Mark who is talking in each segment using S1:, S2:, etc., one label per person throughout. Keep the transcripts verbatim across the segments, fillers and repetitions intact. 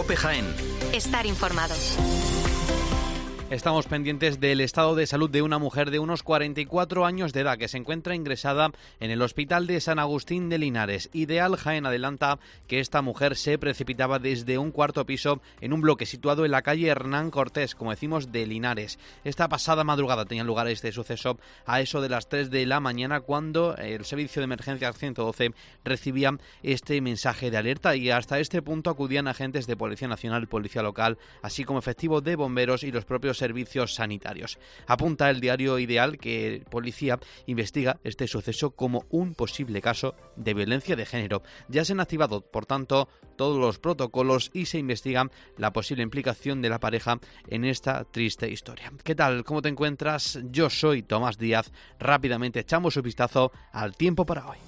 S1: COPE Jaén.
S2: Estar informado.
S3: Estamos pendientes del estado de salud de una mujer de unos cuarenta y cuatro años de edad que se encuentra ingresada en el Hospital de San Agustín de Linares. Ideal Jaén adelanta que esta mujer se precipitaba desde un cuarto piso en un bloque situado en la calle Hernán Cortés, como decimos, de Linares. Esta pasada madrugada tenía lugar este suceso a eso de las tres de la mañana, cuando el servicio de emergencias ciento doce recibía este mensaje de alerta, y hasta este punto acudían agentes de Policía Nacional, Policía Local, así como efectivos de bomberos y los propios servicios sanitarios. Apunta el diario Ideal que Policía investiga este suceso como un posible caso de violencia de género. Ya se han activado, por tanto, todos los protocolos y se investiga la posible implicación de la pareja en esta triste historia. ¿Qué tal? ¿Cómo te encuentras? Yo soy Tomás Díaz. Rápidamente echamos un vistazo al tiempo para hoy.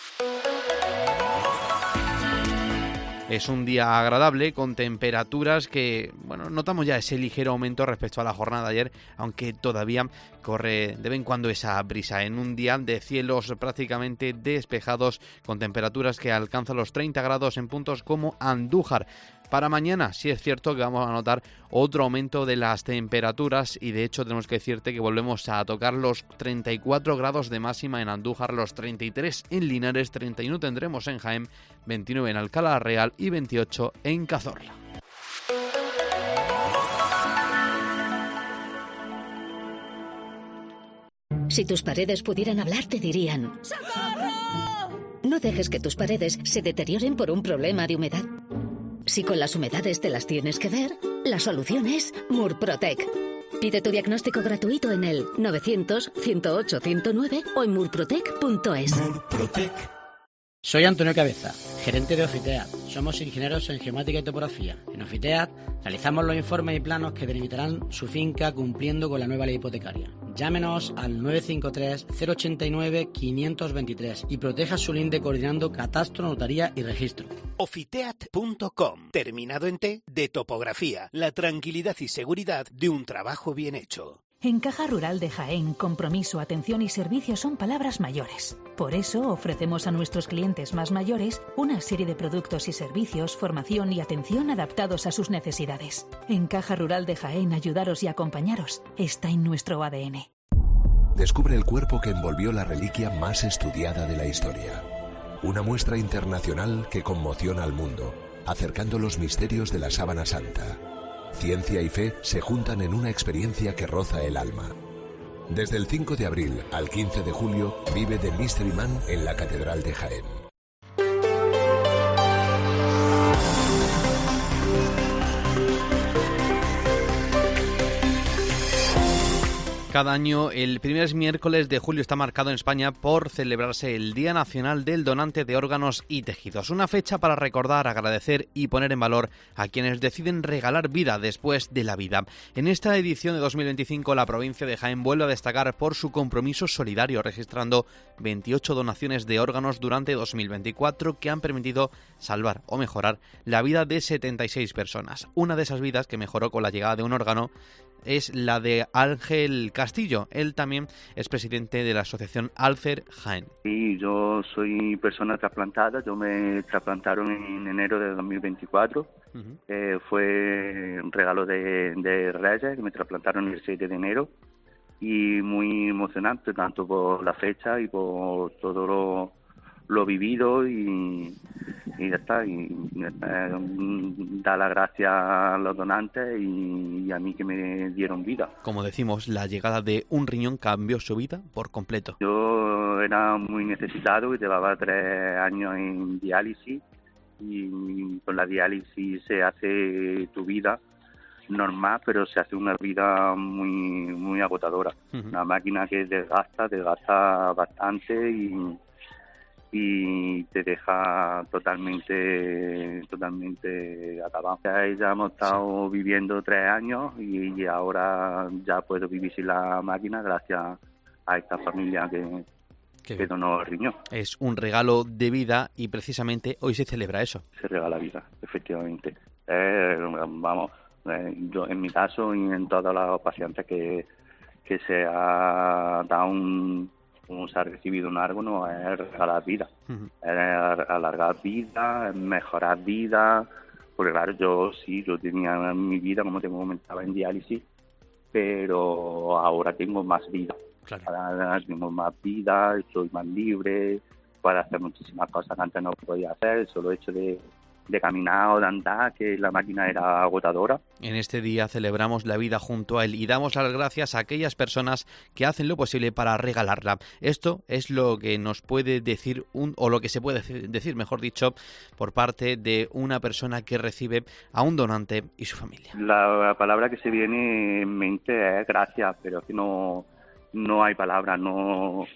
S3: Es un día agradable con temperaturas que, bueno, notamos ya ese ligero aumento respecto a la jornada de ayer, aunque todavía corre de vez en cuando esa brisa en un día de cielos prácticamente despejados con temperaturas que alcanzan los treinta grados en puntos como Andújar. Para mañana sí es cierto que vamos a notar otro aumento de las temperaturas y de hecho tenemos que decirte que volvemos a tocar los treinta y cuatro grados de máxima en Andújar, los treinta y tres en Linares, treinta y uno tendremos en Jaén, veintinueve en Alcalá Real y veintiocho en Cazorla.
S4: Si tus paredes pudieran hablar, te dirían: ¡socorro! No dejes que tus paredes se deterioren por un problema de humedad. Si con las humedades te las tienes que ver, la solución es Murprotec. Pide tu diagnóstico gratuito en el novecientos, ciento ocho, ciento nueve o en murprotec punto es.
S5: Murprotec. Soy Antonio Cabeza, gerente de Ofiteat. Somos ingenieros en geomática y topografía. En Ofiteat realizamos los informes y planos que delimitarán su finca cumpliendo con la nueva ley hipotecaria. Llámenos al nueve cinco tres, cero ocho nueve, cinco dos tres y proteja su linde coordinando catastro, notaría y registro.
S6: Ofiteat punto com, terminado en T, de topografía, la tranquilidad y seguridad de un trabajo bien hecho.
S7: En Caja Rural de Jaén, compromiso, atención y servicio son palabras mayores. Por eso ofrecemos a nuestros clientes más mayores una serie de productos y servicios, formación y atención adaptados a sus necesidades. En Caja Rural de Jaén, ayudaros y acompañaros está en nuestro A D N.
S8: Descubre el cuerpo que envolvió la reliquia más estudiada de la historia. Una muestra internacional que conmociona al mundo, acercando los misterios de la Sábana Santa. Ciencia y fe se juntan en una experiencia que roza el alma. Desde el cinco de abril al quince de julio, vive The Mystery Man en la Catedral de Jaén.
S3: Cada año, el primer miércoles de julio está marcado en España por celebrarse el Día Nacional del Donante de Órganos y Tejidos. Una fecha para recordar, agradecer y poner en valor a quienes deciden regalar vida después de la vida. En esta edición de dos mil veinticinco, la provincia de Jaén vuelve a destacar por su compromiso solidario, registrando veintiocho donaciones de órganos durante dos mil veinticuatro que han permitido salvar o mejorar la vida de setenta y seis personas. Una de esas vidas que mejoró con la llegada de un órgano es la de Ángel Castillo. Él también es presidente de la asociación Alcer Jaén.
S9: Sí, yo soy persona trasplantada. Yo me trasplantaron en enero de dos mil veinticuatro. Uh-huh. Eh, fue un regalo de, de Reyes, que me trasplantaron el siete de enero. Y muy emocionante, tanto por la fecha y por todo lo, lo vivido y, y ya está. Y, eh, da las gracias a los donantes y, y a mí que me dieron vida.
S3: Como decimos, la llegada de un riñón cambió su vida por completo.
S9: Yo era muy necesitado y llevaba tres años en diálisis y con la diálisis se hace tu vida normal, pero se hace una vida muy muy agotadora. Uh-huh. Una máquina que desgasta, desgasta bastante y y te deja totalmente totalmente acabado. Ya, ya hemos estado sí. viviendo tres años y, y ahora ya puedo vivir sin la máquina gracias a esta familia que, que donó el riñón.
S3: Es un regalo de vida y precisamente hoy se celebra eso.
S9: Se regala vida, efectivamente. Eh, vamos, eh, yo en mi caso y en todos los pacientes que, que se ha dado un como se ha recibido un órgano, es regalar vida, uh-huh. es alargar vida, es mejorar vida, Porque claro, yo sí, yo tenía mi vida, como te comentaba, en diálisis, pero ahora tengo más vida.
S3: Claro.
S9: Ahora tengo más vida, estoy más libre, puedo hacer muchísimas cosas que antes no podía hacer, el solo hecho de, de caminar o de andar, que la máquina era agotadora.
S3: En este día celebramos la vida junto a él y damos las gracias a aquellas personas que hacen lo posible para regalarla. Esto es lo que nos puede decir, un, o lo que se puede decir, mejor dicho, por parte de una persona que recibe a un donante y su familia.
S9: La palabra que se viene en mente es gracias, pero es que no, no hay palabras, no...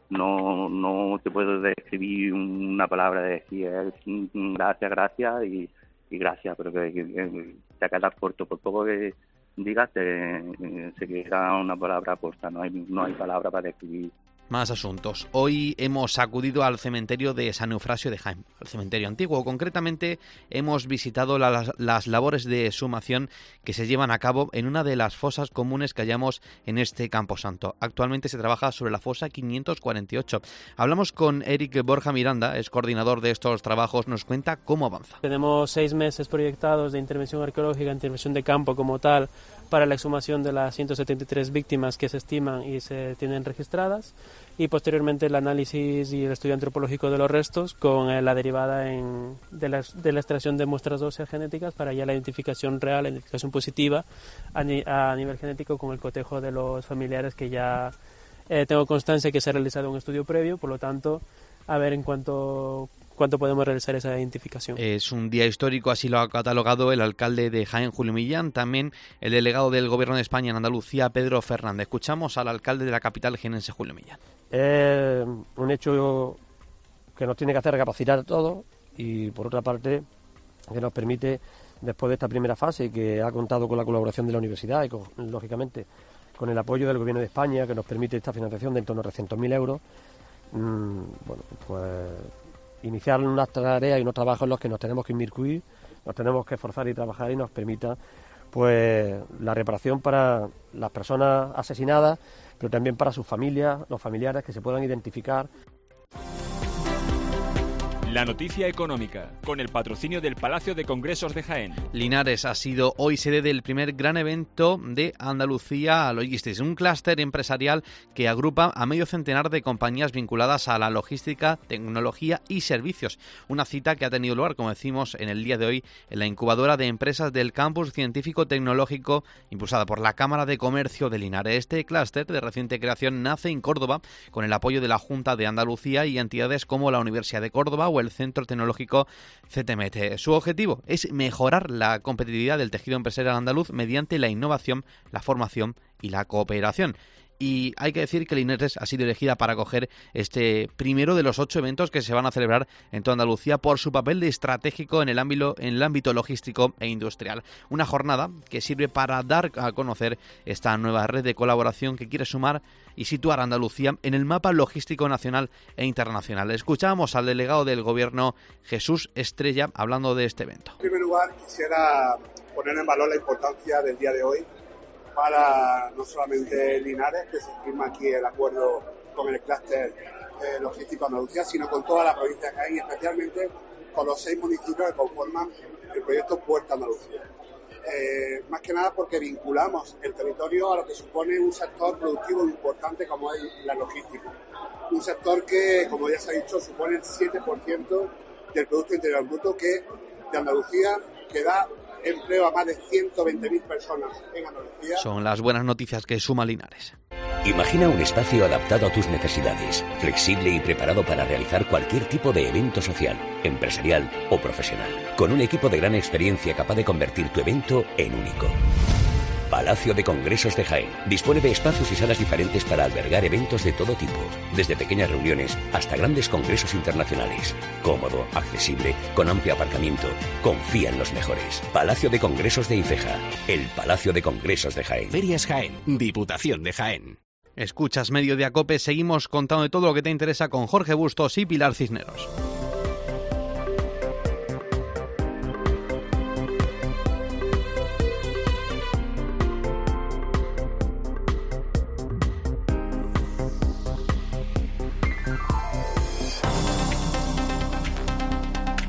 S9: No no te puedo describir una palabra de decir eh, gracias, gracias y, y gracias, pero que, que, que te quedas corto. Por poco que digas, te, eh, se queda una palabra corta, no hay, no hay palabra para describir.
S3: Más asuntos. Hoy hemos acudido al cementerio de San Eufrasio de Jaén, al cementerio antiguo. Concretamente, hemos visitado la, las, las labores de exhumación que se llevan a cabo en una de las fosas comunes que hallamos en este camposanto. Actualmente se trabaja sobre la fosa quinientos cuarenta y ocho. Hablamos con Eric Borja Miranda, es coordinador de estos trabajos. Nos cuenta cómo avanza.
S1: Tenemos seis meses proyectados de intervención arqueológica, intervención de campo como tal, para la exhumación de las ciento setenta y tres víctimas que se estiman y se tienen registradas, y posteriormente el análisis y el estudio antropológico de los restos con eh, la derivada en, de, la, de la extracción de muestras óseas genéticas para ya la identificación real, la identificación positiva a, ni, a nivel genético con el cotejo de los familiares, que ya eh, tengo constancia que se ha realizado un estudio previo, por lo tanto, a ver en cuánto... ¿Cuánto podemos realizar esa identificación?
S3: Es un día histórico, así lo ha catalogado el alcalde de Jaén, Julio Millán, también el delegado del Gobierno de España en Andalucía, Pedro Fernández. Escuchamos al alcalde de la capital jienense, Julio Millán.
S2: Es un hecho que nos tiene que hacer recapacitar a todos y, por otra parte, que nos permite, después de esta primera fase, que ha contado con la colaboración de la universidad y, con, lógicamente, con el apoyo del Gobierno de España, que nos permite esta financiación de en torno a trescientos mil euros, mmm, bueno, pues... iniciar unas tareas y unos trabajos en los que nos tenemos que inmiscuir, nos tenemos que esforzar y trabajar y nos permita pues la reparación para las personas asesinadas, pero también para sus familias, los familiares que se puedan identificar.
S10: La noticia económica, con el patrocinio del Palacio de Congresos de Jaén.
S3: Linares ha sido hoy sede del primer gran evento de Andalucía Logistics, un clúster empresarial que agrupa a medio centenar de compañías vinculadas a la logística, tecnología y servicios. Una cita que ha tenido lugar, como decimos, en el día de hoy en la incubadora de empresas del Campus Científico Tecnológico impulsada por la Cámara de Comercio de Linares. Este clúster de reciente creación nace en Córdoba con el apoyo de la Junta de Andalucía y entidades como la Universidad de Córdoba o el Centro Tecnológico C T M T. Su objetivo es mejorar la competitividad del tejido empresarial andaluz mediante la innovación, la formación y la cooperación. Y hay que decir que Linares ha sido elegida para acoger este primero de los ocho eventos que se van a celebrar en toda Andalucía por su papel de estratégico en el ámbito, en el ámbito logístico e industrial. Una jornada que sirve para dar a conocer esta nueva red de colaboración que quiere sumar y situar a Andalucía en el mapa logístico nacional e internacional. Escuchábamos al delegado del Gobierno, Jesús Estrella, hablando de este evento.
S11: En primer lugar, quisiera poner en valor la importancia del día de hoy para no solamente Linares, que se firma aquí el acuerdo con el clúster eh, logístico Andalucía, sino con toda la provincia de Jaén y especialmente con los seis municipios que conforman el proyecto Puerta Andalucía. Eh, más que nada porque vinculamos el territorio a lo que supone un sector productivo importante como es la logística. Un sector que, como ya se ha dicho, supone el siete por ciento del Producto Interior Bruto que de Andalucía, que da empleo a más de ciento veinte mil personas en Andalucía.
S3: Son las buenas noticias que suma Linares.
S12: Imagina un espacio adaptado a tus necesidades, flexible y preparado para realizar cualquier tipo de evento social, empresarial o profesional, con un equipo de gran experiencia capaz de convertir tu evento en único. Palacio de Congresos de Jaén dispone de espacios y salas diferentes para albergar eventos de todo tipo, desde pequeñas reuniones hasta grandes congresos internacionales. Cómodo, accesible, con amplio aparcamiento. Confía en los mejores. Palacio de Congresos de Ifeja, el Palacio de Congresos de Jaén.
S6: Ferias Jaén, Diputación de Jaén.
S3: Escuchas Medio de Acope, seguimos contando de todo lo que te interesa con Jorge Bustos y Pilar Cisneros.